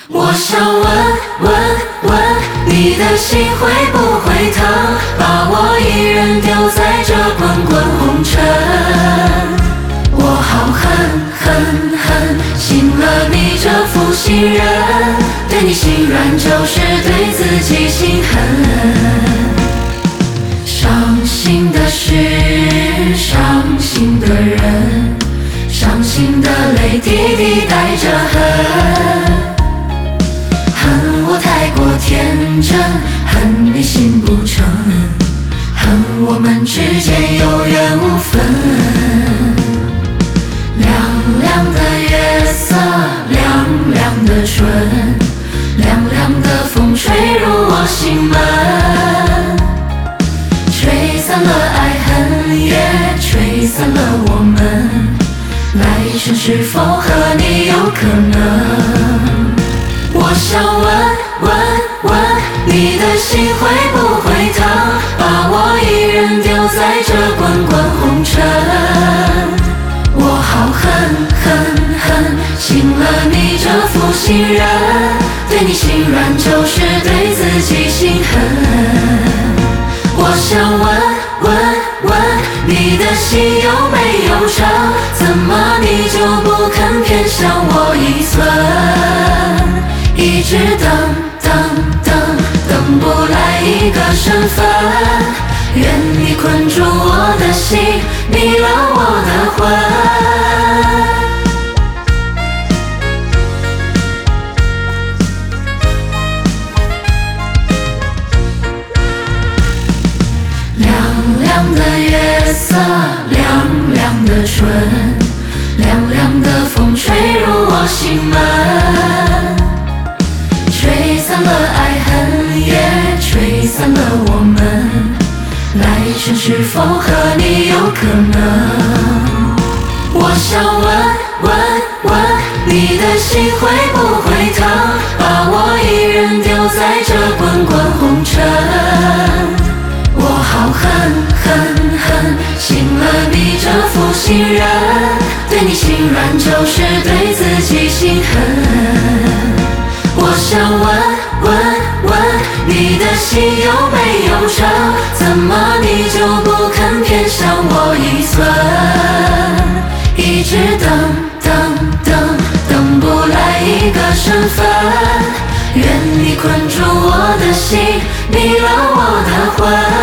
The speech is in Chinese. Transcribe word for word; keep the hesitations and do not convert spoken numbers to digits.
我想问问问你的心会不会疼，把我一人丢在这滚滚红尘。我好恨恨恨，信了你这负心人，对你心软就是对自己心狠。伤心的事，伤心的人，伤心的泪滴滴带着恨。恨我太过天真，恨你心不诚，恨我们之间有缘无分。凉凉的月色，凉凉的春，凉凉的风吹入我心门，吹散了爱恨，也吹散了我们。来生是否和你有可能？我想问问问你的心会不会疼，把我一人丢在这滚滚红尘。我好恨恨恨，信了你这负心人，对你心软就是对自己心狠。我想问问问你的心有没有诚，怎么你就不肯偏向我一寸？一直等等等等不来一个身份，愿你困住我的心，迷了我的魂。凉凉的月色，凉凉的春，凉凉的风吹入我心门，吹散了爱恨，也吹散了我们。来生是否和你有可能？我想问问问你的心会不会疼，把我一人丢在这滚滚红尘。我好恨恨恨，信了你这负心人，对你心软就是对自己心狠。我想问问问你的心有没有诚，怎么你就不肯偏向我一寸？一直等等等等不来一个身份，愿你困住我的心，迷了我的魂。